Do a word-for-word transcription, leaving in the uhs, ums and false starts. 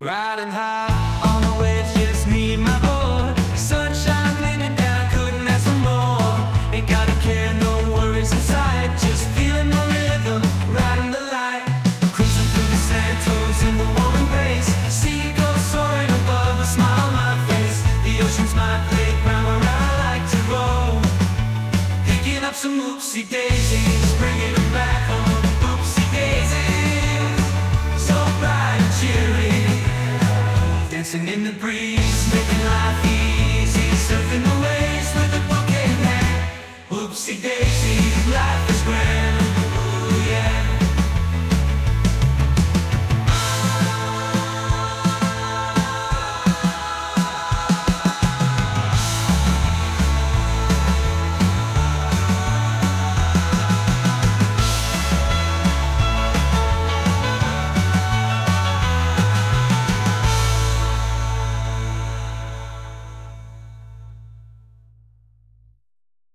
Riding high on the wave, just me and my boy. Sunshine leaning down, couldn't ask for more. Ain't got a care, no worries inside. Just feeling the rhythm, riding the light. Cruising through the sand, toes in the warm embrace. Seagulls soaring above, a smile on my face. The ocean's my playground where I like to roll. Picking up some oopsie daisies, bringing them back home. Oopsie daisies, so bright and cheery. Dancing in the breeze, making life easy.